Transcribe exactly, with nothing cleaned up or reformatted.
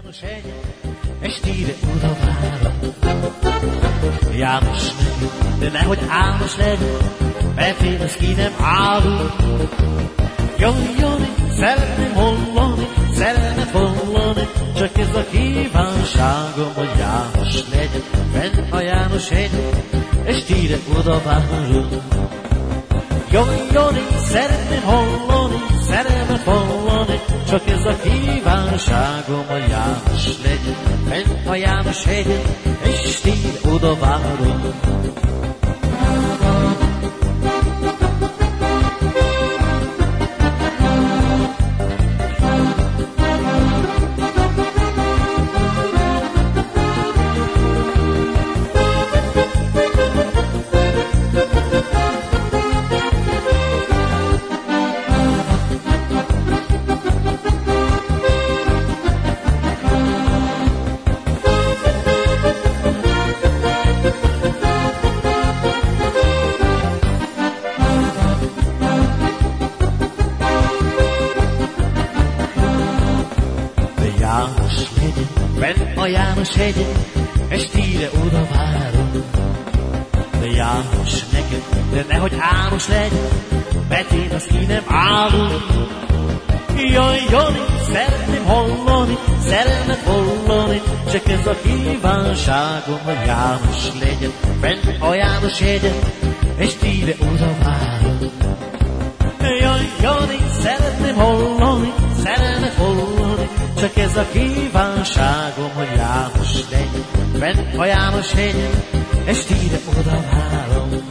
János egy estére oda várom. János legyen, de nehogy Ámos legyen, mert én ezt ki nem árul. Jaj, Jani, szeretném hallani, szeretném hallani, csak ez a kívánságom, hogy János legyen, fenn a János hegyen, estére oda várom. Jaj, Jani, szeretném hallani, szeretném hallani, csak ez a kívánságom, a János legyen, fenn a János hegyen, estére oda várom. János legyen, fenn a János hegyen, estére oda várom. De János neked, de nehogy Ámos legyen, mert én azt ki nem árul. Jaj, Jani, szeretném hallani, szeretném hallani, csak ez a kívánságom, hogy János legyen, fenn a János hegyen, estére oda várom. Jaj, Jani, szeretném hallani, szeretném hallani, csak ez a kívánságom, hogy János legyen, fenn a János hegyen, estére oda várom.